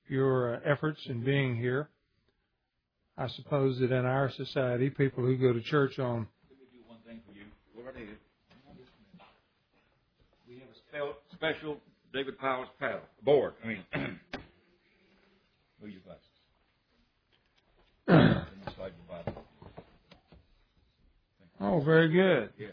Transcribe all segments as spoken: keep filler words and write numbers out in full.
your uh, efforts in being here. I suppose that in our society, people who go to church on... Let me do one thing for you. Go right ahead. We have a spell, special David Powers paddle, board. I mean, move your glasses. Inside your Bible. Oh, very good. Yeah.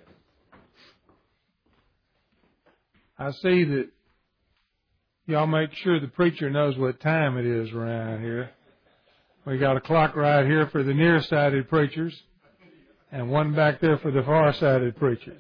I see that y'all make sure the preacher knows what time it is around here. We got a clock right here for the nearsighted preachers and one back there for the far-sighted preachers.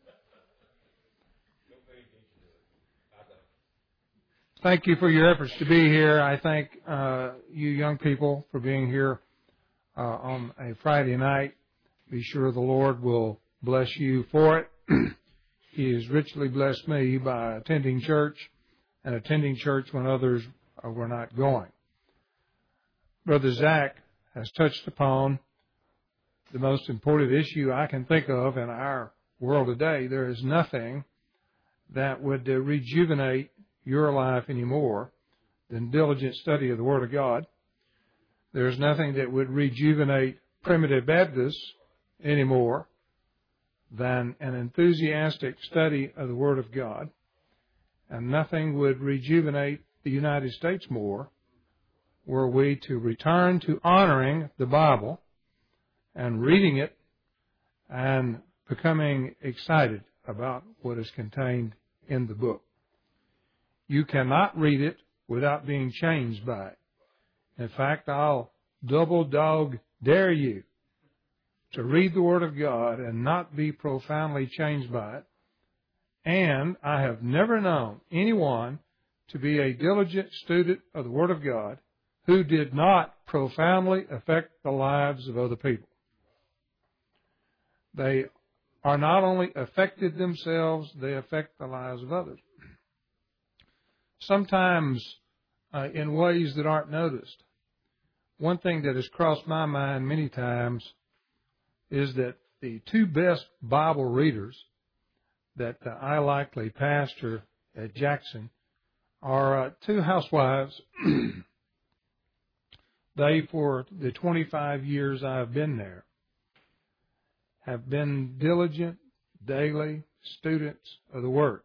Thank you for your efforts to be here. I thank uh, you young people for being here uh, on a Friday night. Be sure the Lord will bless you for it. He has richly blessed me by attending church and attending church when others were not going. Brother Zach has touched upon the most important issue I can think of in our world today. There is nothing that would uh, rejuvenate your life anymore than diligent study of the Word of God. There is nothing that would rejuvenate primitive Baptists anymore than an enthusiastic study of the Word of God. And nothing would rejuvenate the United States more were we to return to honoring the Bible and reading it and becoming excited about what is contained in the book. You cannot read it without being changed by it. In fact, I'll double dog dare you to read the Word of God and not be profoundly changed by it. And I have never known anyone to be a diligent student of the Word of God who did not profoundly affect the lives of other people. They are not only affected themselves, they affect the lives of others. Sometimes uh, in ways that aren't noticed. One thing that has crossed my mind many times is that the two best Bible readers that uh, I likely pastor at Jackson are uh, two housewives. They, for the twenty-five years I've been there, have been diligent, daily students of the Word.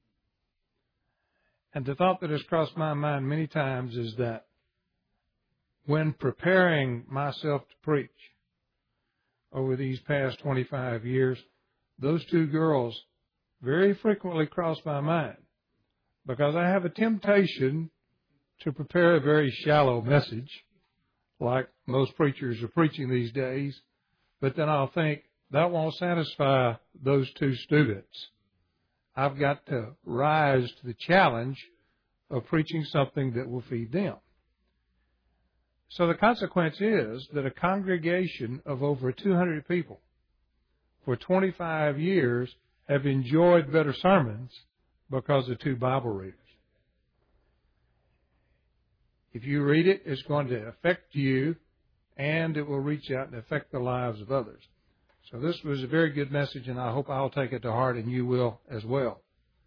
And the thought that has crossed my mind many times is that when preparing myself to preach over these past twenty-five years, those two girls very frequently cross my mind because I have a temptation to prepare a very shallow message, like most preachers are preaching these days, but then I'll think, that won't satisfy those two students. I've got to rise to the challenge of preaching something that will feed them. So the consequence is that a congregation of over two hundred people for twenty-five years have enjoyed better sermons because of two Bible readers. If you read it, it's going to affect you, and it will reach out and affect the lives of others. So this was a very good message, and I hope I'll take it to heart, and you will as well.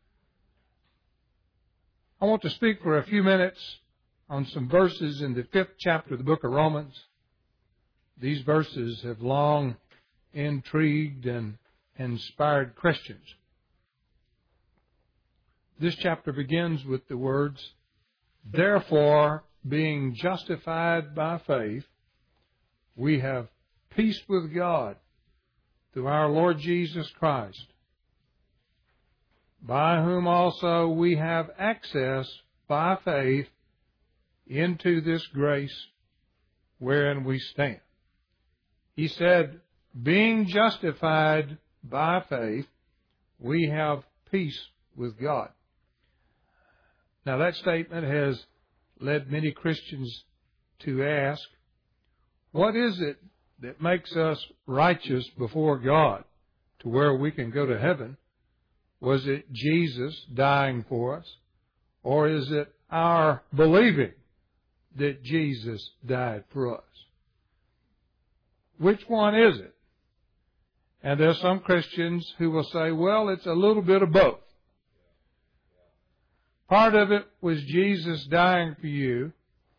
I want to speak for a few minutes on some verses in the fifth chapter of the book of Romans. These verses have long intrigued and inspired Christians. This chapter begins with the words, "Therefore, being justified by faith, we have peace with God through our Lord Jesus Christ, by whom also we have access by faith into this grace wherein we stand." He said, being justified by faith, we have peace with God. Now that statement has led many Christians to ask, what is it that makes us righteous before God to where we can go to heaven? Was it Jesus dying for us? Or is it our believing that Jesus died for us? Which one is it? And there's some Christians who will say, well, it's a little bit of both. Part of it was Jesus dying for you,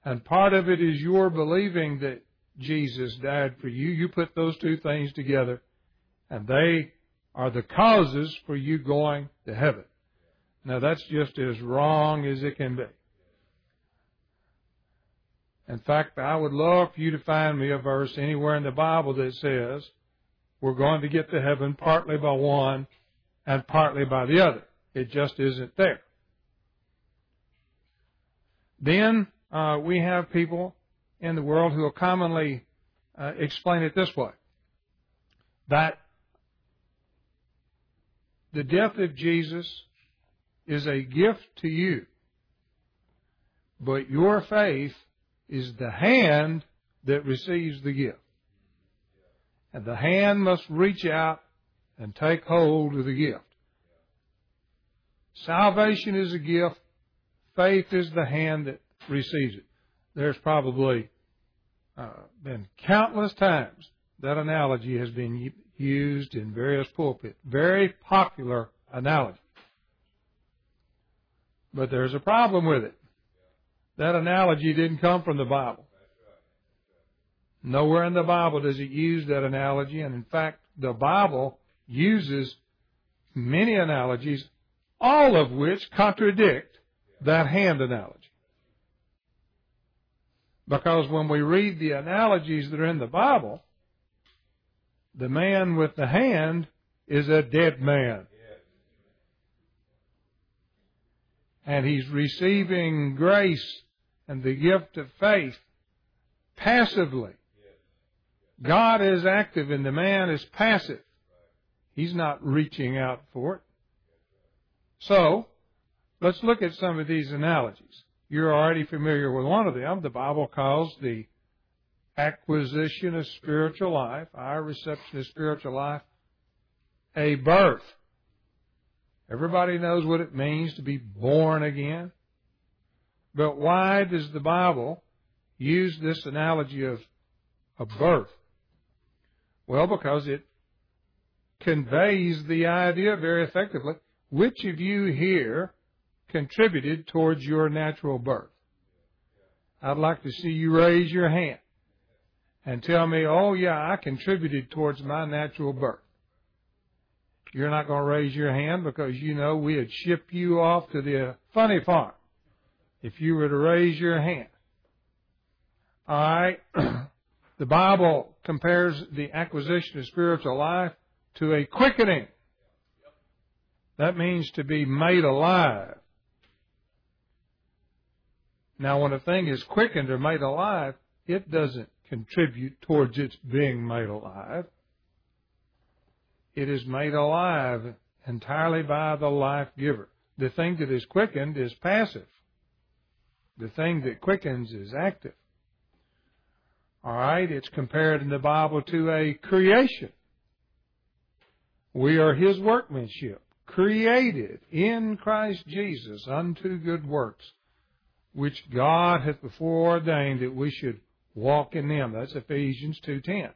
and part of it is your believing that Jesus died for you. You put those two things together, and they are the causes for you going to heaven. Now, that's just as wrong as it can be. In fact, I would love for you to find me a verse anywhere in the Bible that says we're going to get to heaven partly by one and partly by the other. It just isn't there. Then uh, we have people in the world who will commonly uh, explain it this way, that the death of Jesus is a gift to you, but your faith is the hand that receives the gift. And the hand must reach out and take hold of the gift. Salvation is a gift. Faith is the hand that receives it. There's probably uh, been countless times that analogy has been used in various pulpits. Very popular analogy. But there's a problem with it. That analogy didn't come from the Bible. Nowhere in the Bible does it use that analogy, and in fact, the Bible uses many analogies, all of which contradict that hand analogy. Because when we read the analogies that are in the Bible, the man with the hand is a dead man. And he's receiving grace and the gift of faith passively. God is active and the man is passive. He's not reaching out for it. So, let's look at some of these analogies. You're already familiar with one of them. The Bible calls the acquisition of spiritual life, our reception of spiritual life, a birth. Everybody knows what it means to be born again. But why does the Bible use this analogy of a birth? Well, because it conveys the idea very effectively. Which of you here contributed towards your natural birth? I'd like to see you raise your hand and tell me, oh yeah, I contributed towards my natural birth. You're not going to raise your hand because you know we'd ship you off to the funny farm if you were to raise your hand. All right. The Bible compares the acquisition of spiritual life to a quickening. That means to be made alive. Now, when a thing is quickened or made alive, it doesn't contribute towards its being made alive. It is made alive entirely by the life giver. The thing that is quickened is passive. The thing that quickens is active. All right, it's compared in the Bible to a creation. We are His workmanship, created in Christ Jesus unto good works, which God hath before ordained that we should walk in them. That's Ephesians two ten.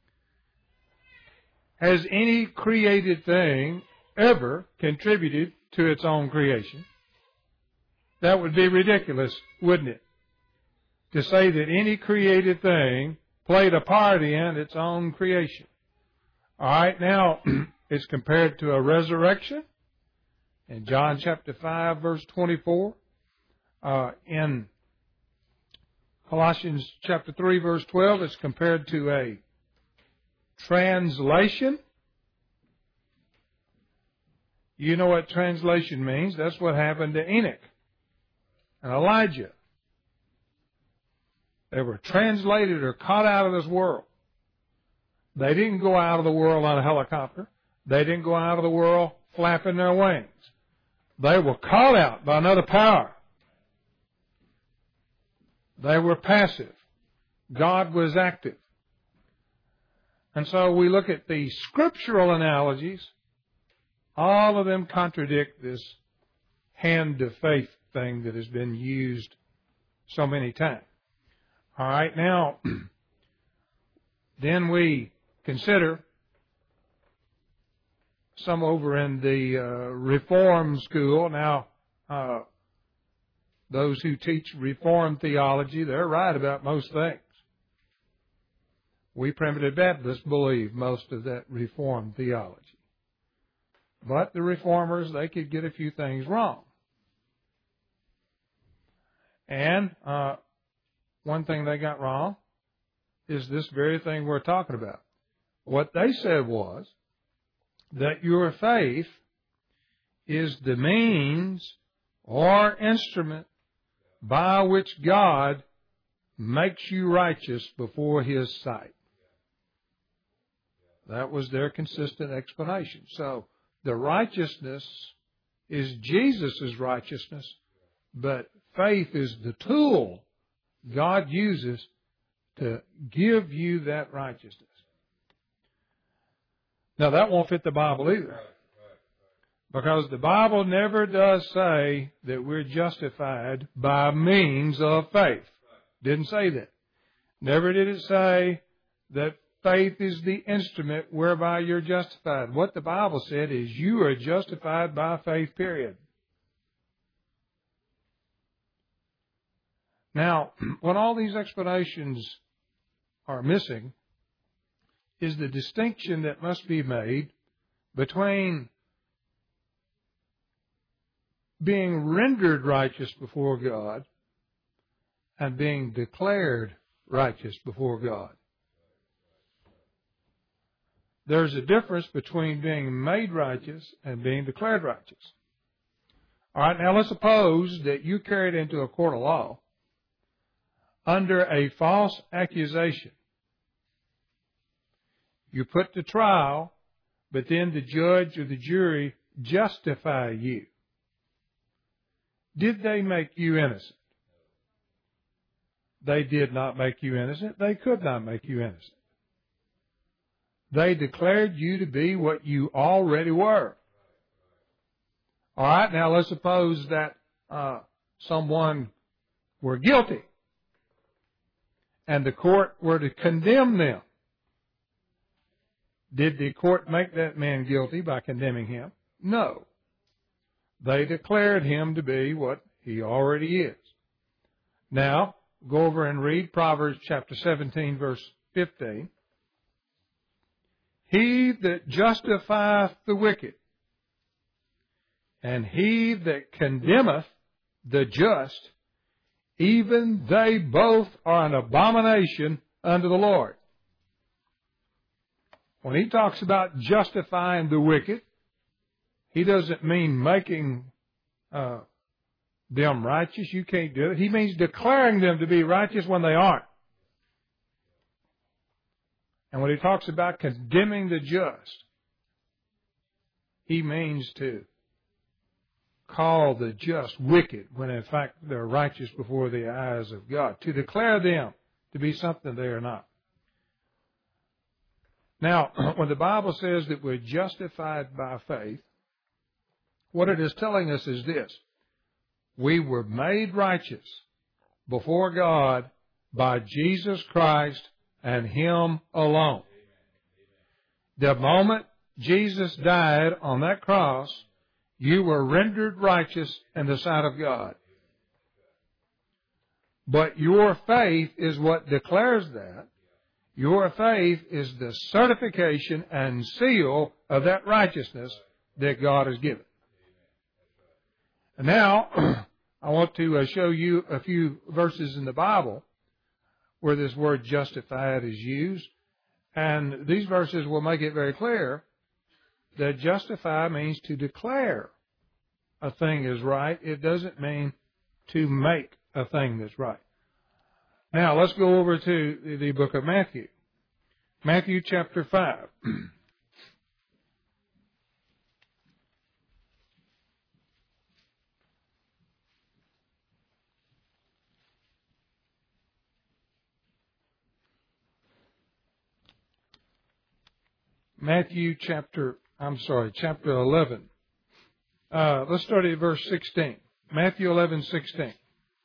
Has any created thing ever contributed to its own creation? That would be ridiculous, wouldn't it? To say that any created thing played a part in its own creation. All right, now it's compared to a resurrection in John chapter five, verse twenty-four. Uh, in Colossians chapter three, verse twelve, it's compared to a translation. You know what translation means. That's what happened to Enoch and Elijah. They were translated or caught out of this world. They didn't go out of the world on a helicopter. They didn't go out of the world flapping their wings. They were caught out by another power. They were passive. God was active. And so we look at the scriptural analogies. All of them contradict this hand of faith thing that has been used so many times. All right, now, then we consider some over in the uh, Reform school. Now, uh, those who teach Reformed theology, they're right about most things. We Primitive Baptists believe most of that Reformed theology. But the Reformers, they could get a few things wrong. And uh, one thing they got wrong is this very thing we're talking about. What they said was that your faith is the means or instrument by which God makes you righteous before His sight. That was their consistent explanation. So the righteousness is Jesus' righteousness, but faith is the tool God uses to give you that righteousness. Now, that won't fit the Bible either, because the Bible never does say that we're justified by means of faith. Didn't say that. Never did it say that faith is the instrument whereby you're justified. What the Bible said is you are justified by faith, period. Now, what all these explanations are missing is the distinction that must be made between being rendered righteous before God and being declared righteous before God. There's a difference between being made righteous and being declared righteous. All right, now let's suppose that you carried into a court of law under a false accusation. You put to trial, but then the judge or the jury justify you. Did they make you innocent? They did not make you innocent. They could not make you innocent. They declared you to be what you already were. All right, now let's suppose that uh, someone were guilty and the court were to condemn them. Did the court make that man guilty by condemning him? No. They declared him to be what he already is. Now, go over and read Proverbs chapter seventeen, verse fifteen. He that justifieth the wicked, and he that condemneth the just, even they both are an abomination unto the Lord. When he talks about justifying the wicked, he doesn't mean making uh, them righteous. You can't do it. He means declaring them to be righteous when they aren't. And when he talks about condemning the just, he means to call the just wicked when in fact they're righteous before the eyes of God, to declare them to be something they are not. Now, when the Bible says that we're justified by faith, what it is telling us is this: we were made righteous before God by Jesus Christ and Him alone. The moment Jesus died on that cross, you were rendered righteous in the sight of God. But your faith is what declares that. Your faith is the certification and seal of that righteousness that God has given. And now, I want to uh, show you a few verses in the Bible where this word justified is used. And these verses will make it very clear that justify means to declare a thing is right. It doesn't mean to make a thing that's right. Now, let's go over to the book of Matthew. Matthew chapter five. Matthew chapter, I'm sorry, chapter eleven. Uh, let's start at verse sixteen. Matthew eleven, sixteen.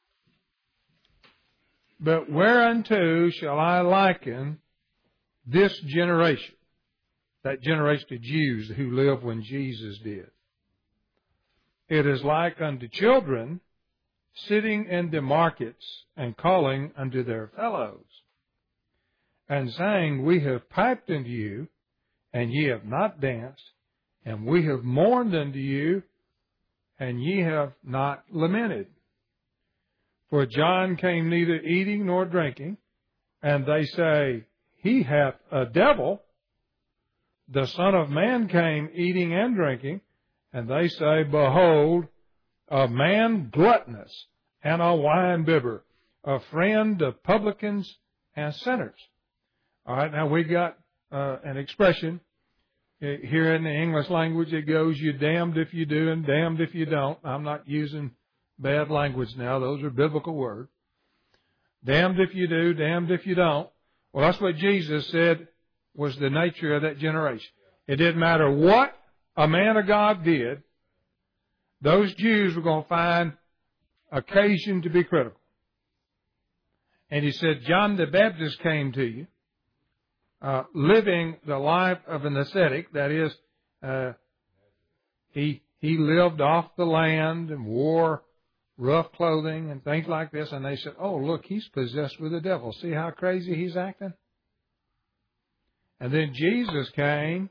But whereunto shall I liken this generation? That generation of Jews who lived when Jesus did. It is like unto children sitting in the markets and calling unto their fellows, and saying, We have piped unto you, and ye have not danced, and we have mourned unto you, and ye have not lamented. For John came neither eating nor drinking, and they say, He hath a devil. The Son of Man came eating and drinking, and they say, Behold, a man gluttonous, and a winebibber, a friend of publicans and sinners. All right, now we got uh, an expression here in the English language. It goes, you damned if you do and damned if you don't. I'm not using bad language now. Those are biblical words. Damned if you do, damned if you don't. Well, that's what Jesus said was the nature of that generation. It didn't matter what a man of God did, those Jews were going to find occasion to be critical. And he said, John the Baptist came to you, uh, living the life of an ascetic. That is, uh, he he lived off the land and wore rough clothing and things like this. And they said, oh, look, he's possessed with the devil. See how crazy he's acting? And then Jesus came,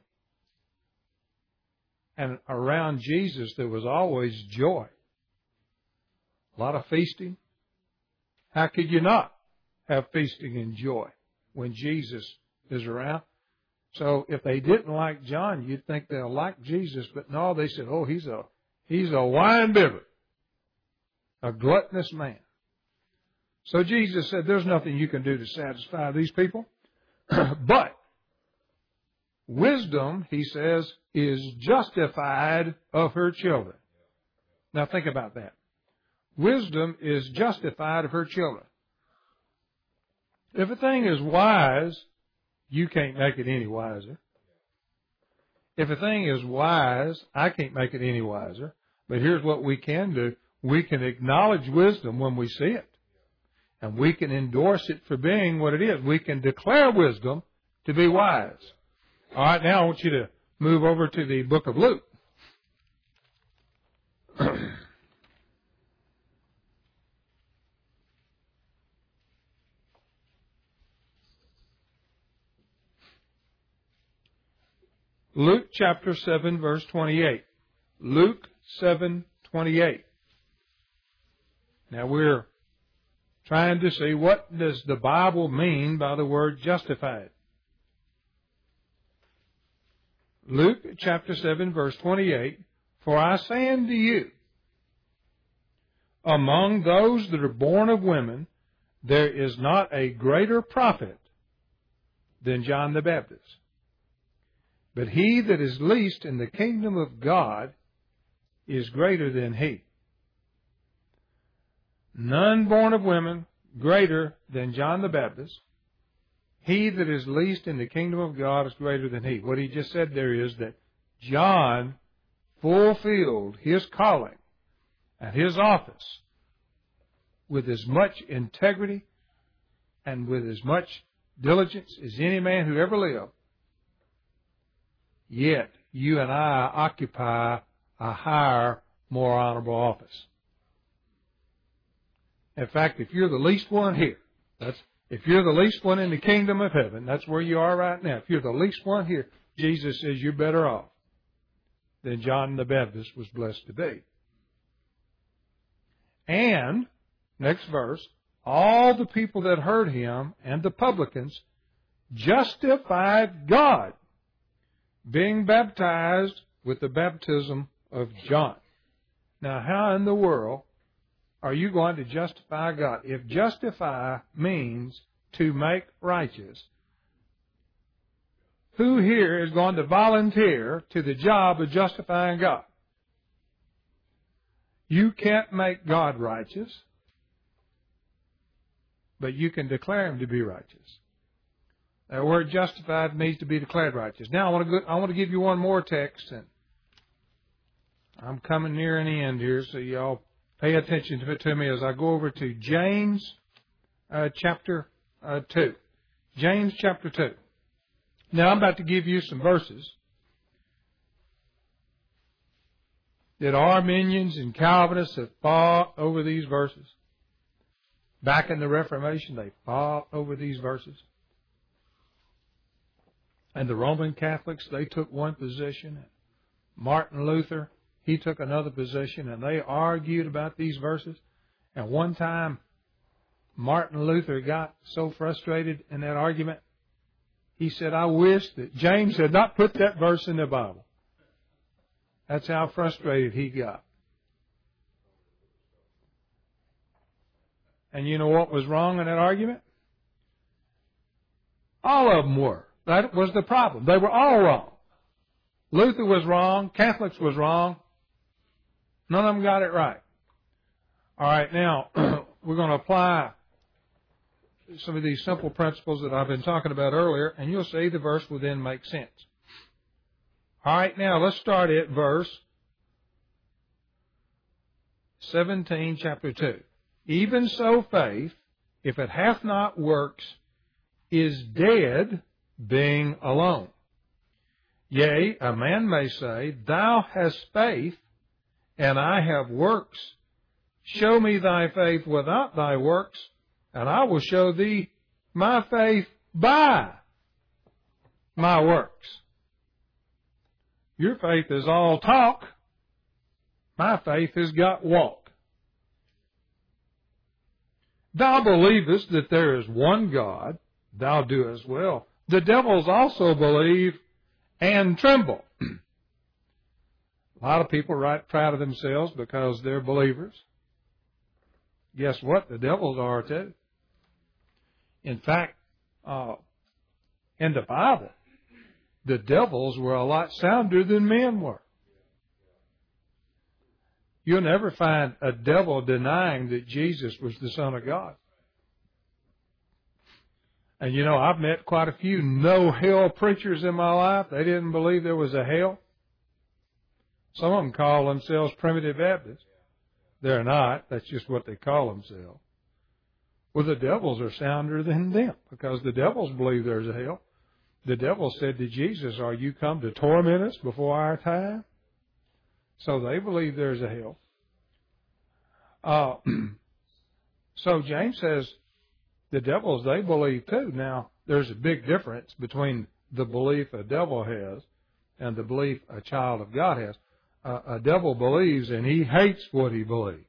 and around Jesus there was always joy. A lot of feasting. How could you not have feasting and joy when Jesus is around? So if they didn't like John, you'd think they'll like Jesus. But no, they said, oh, he's a he's a wine bibber, a gluttonous man. So Jesus said, there's nothing you can do to satisfy these people. But wisdom, he says, is justified of her children. Now think about that. Wisdom is justified of her children. If a thing is wise, you can't make it any wiser. If a thing is wise, I can't make it any wiser. But here's what we can do. We can acknowledge wisdom when we see it. And we can endorse it for being what it is. We can declare wisdom to be wise. All right, now I want you to move over to the book of Luke. Luke chapter seven, verse twenty-eight. Luke seven, twenty-eight. Now we're trying to see, what does the Bible mean by the word justified? Luke chapter seven, verse twenty-eight. For I say unto you, among those that are born of women, there is not a greater prophet than John the Baptist. But he that is least in the kingdom of God is greater than he. None born of women greater than John the Baptist. He that is least in the kingdom of God is greater than he. What he just said there is that John fulfilled his calling and his office with as much integrity and with as much diligence as any man who ever lived. Yet you and I occupy a higher, more honorable office. In fact, if you're the least one here, that's if you're the least one in the kingdom of heaven, that's where you are right now. If you're the least one here, Jesus says you're better off than John the Baptist was blessed to be. And, next verse, all the people that heard him and the publicans justified God, being baptized with the baptism of John. Now, how in the world are you going to justify God? If justify means to make righteous, who here is going to volunteer to the job of justifying God? You can't make God righteous, but you can declare him to be righteous. That word justified means to be declared righteous. Now I want to go, I want to give you one more text, and I'm coming near an end here, so y'all pay attention to, to me as I go over to James uh, chapter uh, two. James chapter two. Now I'm about to give you some verses that Arminians and Calvinists have fought over these verses. Back in the Reformation, they fought over these verses. And the Roman Catholics, they took one position. Martin Luther, he took another position, and they argued about these verses. And one time, Martin Luther got so frustrated in that argument, he said, I wish that James had not put that verse in the Bible. That's how frustrated he got. And you know what was wrong in that argument? All of them were. That was the problem. They were all wrong. Luther was wrong. Catholics was wrong. None of them got it right. All right, now, we're going to apply some of these simple principles that I've been talking about earlier, and you'll see the verse will then make sense. All right, now, let's start at verse seventeen, chapter two. Even so faith, if it hath not works, is dead, being alone. Yea, a man may say, Thou hast faith, and I have works. Show me thy faith without thy works, and I will show thee my faith by my works. Your faith is all talk. My faith has got walk. Thou believest that there is one God, thou do as well. The devils also believe and tremble. A lot of people are right proud of themselves because they're believers. Guess what? The devils are too. In fact, uh, in the Bible, the devils were a lot sounder than men were. You'll never find a devil denying that Jesus was the Son of God. And you know, I've met quite a few no-hell preachers in my life. They didn't believe there was a hell. Some of them call themselves Primitive Baptists. They're not. That's just what they call themselves. Well, the devils are sounder than them because the devils believe there's a hell. The devil said to Jesus, Are you come to torment us before our time? So they believe there's a hell. Uh, so James says the devils, they believe too. Now, there's a big difference between the belief a devil has and the belief a child of God has. Uh, a devil believes and he hates what he believes.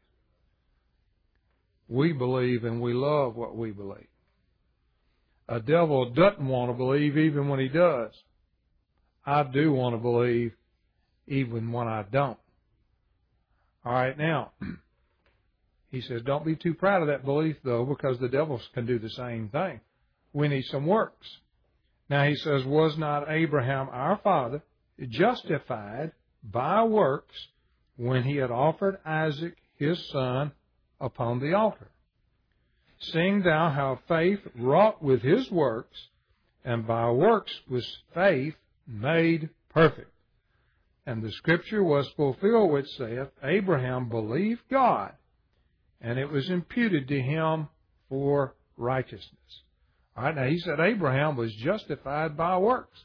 We believe and we love what we believe. A devil doesn't want to believe even when he does. I do want to believe even when I don't. All right, now, he says, don't be too proud of that belief, though, because the devils can do the same thing. We need some works. Now, he says, was not Abraham, our father, justified by works when he had offered Isaac, his son, upon the altar? Seeing thou how faith wrought with his works, and by works was faith made perfect. And the scripture was fulfilled which saith, Abraham believed God, and it was imputed to him for righteousness. All right, now he said Abraham was justified by works.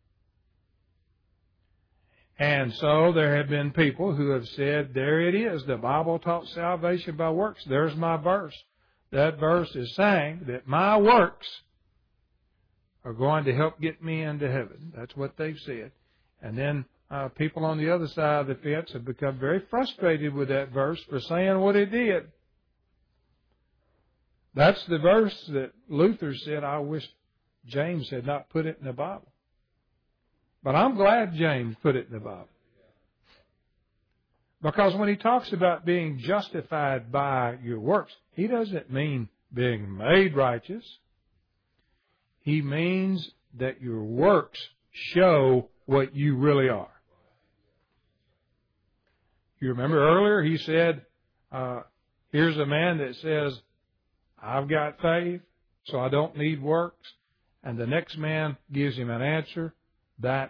And so there have been people who have said, there it is, the Bible taught salvation by works. There's my verse. That verse is saying that my works are going to help get me into heaven. That's what they've said. And then uh, people on the other side of the fence have become very frustrated with that verse for saying what it did. That's the verse that Luther said, I wish James had not put it in the Bible. But I'm glad James put it in the Bible. Because when he talks about being justified by your works, he doesn't mean being made righteous. He means that your works show what you really are. You remember earlier he said, uh, here's a man that says, I've got faith, so I don't need works. And the next man gives him an answer that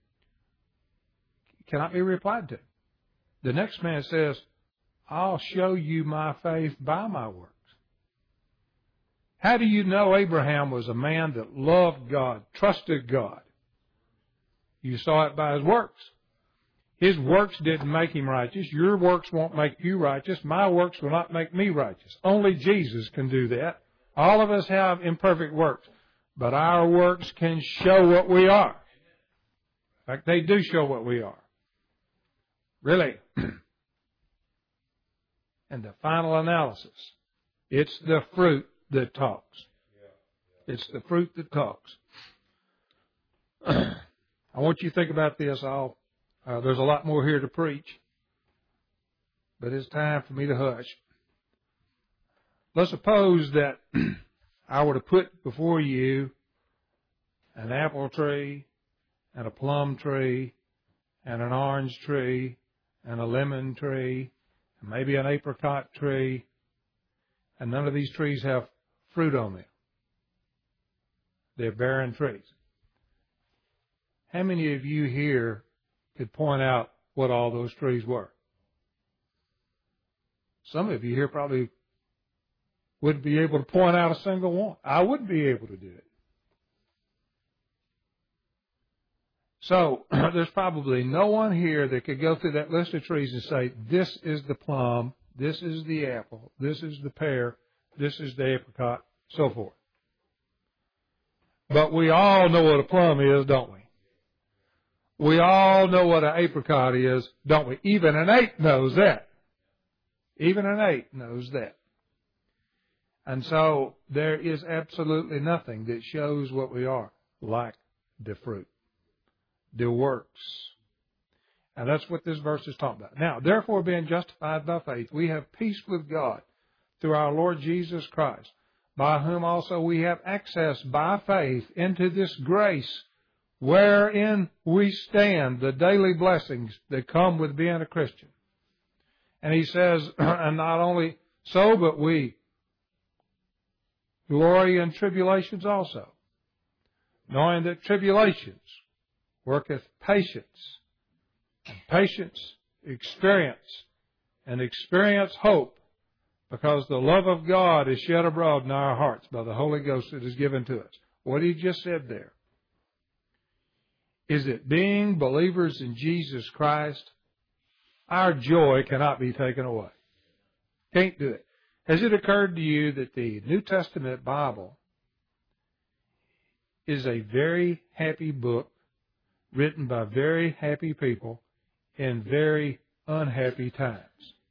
cannot be replied to. The next man says, I'll show you my faith by my works. How do you know Abraham was a man that loved God, trusted God? You saw it by his works. His works didn't make him righteous. Your works won't make you righteous. My works will not make me righteous. Only Jesus can do that. All of us have imperfect works, but our works can show what we are. In fact, they do show what we are. Really. And the final analysis, it's the fruit that talks. It's the fruit that talks. I want you to think about this. I'll, uh, there's a lot more here to preach, but it's time for me to hush. Let's suppose that I were to put before you an apple tree and a plum tree and an orange tree and a lemon tree and maybe an apricot tree, and none of these trees have fruit on them. They're barren trees. How many of you here could point out what all those trees were? Some of you here probably wouldn't be able to point out a single one. I wouldn't be able to do it. So there's probably no one here that could go through that list of trees and say, this is the plum, this is the apple, this is the pear, this is the apricot, so forth. But we all know what a plum is, don't we? We all know what an apricot is, don't we? Even an ape knows that. Even an ape knows that. And so there is absolutely nothing that shows what we are like the fruit, the works. And that's what this verse is talking about. Now, therefore, being justified by faith, we have peace with God through our Lord Jesus Christ, by whom also we have access by faith into this grace wherein we stand, the daily blessings that come with being a Christian. And he says, and not only so, but we glory in tribulations also, knowing that tribulations worketh patience, and patience experience, and experience hope, because the love of God is shed abroad in our hearts by the Holy Ghost that is given to us. What he just said there is that being believers in Jesus Christ, our joy cannot be taken away. Can't do it. Has it occurred to you that the New Testament Bible is a very happy book written by very happy people in very unhappy times?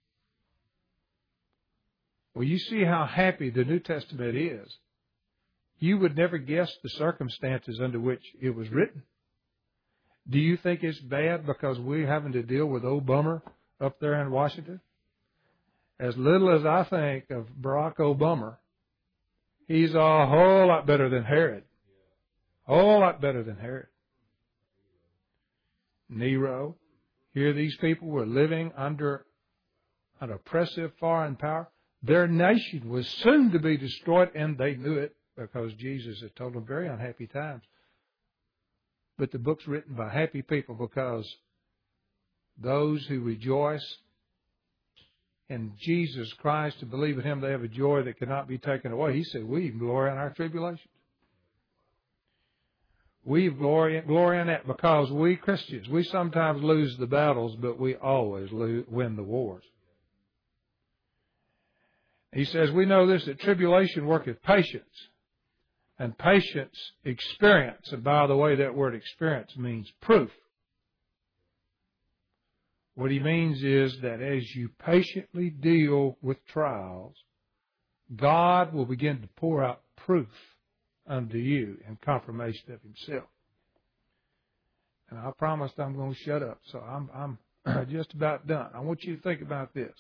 Well, you see how happy the New Testament is. You would never guess the circumstances under which it was written. Do you think it's bad because we're having to deal with old Bummer up there in Washington? As little as I think of Barack Obama, he's a whole lot better than Herod. A whole lot better than Herod. Nero. Here these people were living under an oppressive foreign power. Their nation was soon to be destroyed, and they knew it because Jesus had told them very unhappy times. But the book's written by happy people because those who rejoice in Jesus Christ and believe in Him, they have a joy that cannot be taken away. He said, we glory in our tribulations. We glory, glory in that because we Christians, we sometimes lose the battles, but we always lose, win the wars. He says, we know this, that tribulation worketh patience, and patience experience. And by the way, that word experience means proof. What he means is that as you patiently deal with trials, God will begin to pour out proof unto you in confirmation of Himself. And I promised I'm going to shut up, so I'm, I'm just about done. I want you to think about this.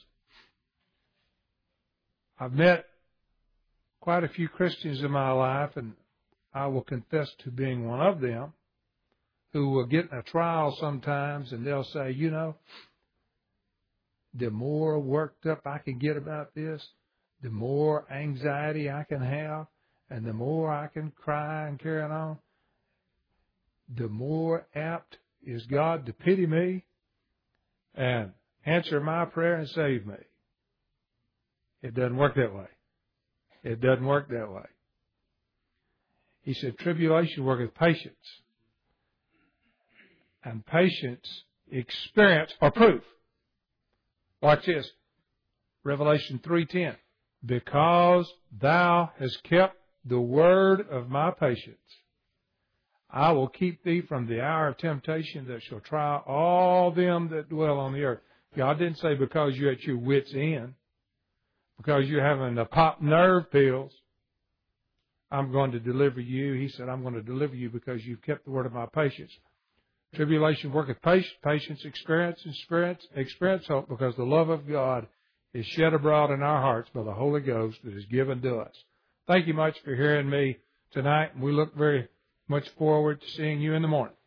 I've met quite a few Christians in my life, and I will confess to being one of them, who will get in a trial sometimes, and they'll say, you know, the more worked up I can get about this, the more anxiety I can have, and the more I can cry and carry on, the more apt is God to pity me and answer my prayer and save me. It doesn't work that way. It doesn't work that way. He said, tribulation worketh patience, and patience experience or proof. Watch this. Revelation three ten. Because thou hast kept the word of my patience, I will keep thee from the hour of temptation that shall try all them that dwell on the earth. God didn't say because you're at your wit's end, because you're having to pop nerve pills, I'm going to deliver you. He said, I'm going to deliver you because you've kept the word of my patience. Tribulation worketh patience, patience experience, experience, experience hope, because the love of God is shed abroad in our hearts by the Holy Ghost that is given to us. Thank you much for hearing me tonight, and we look very much forward to seeing you in the morning.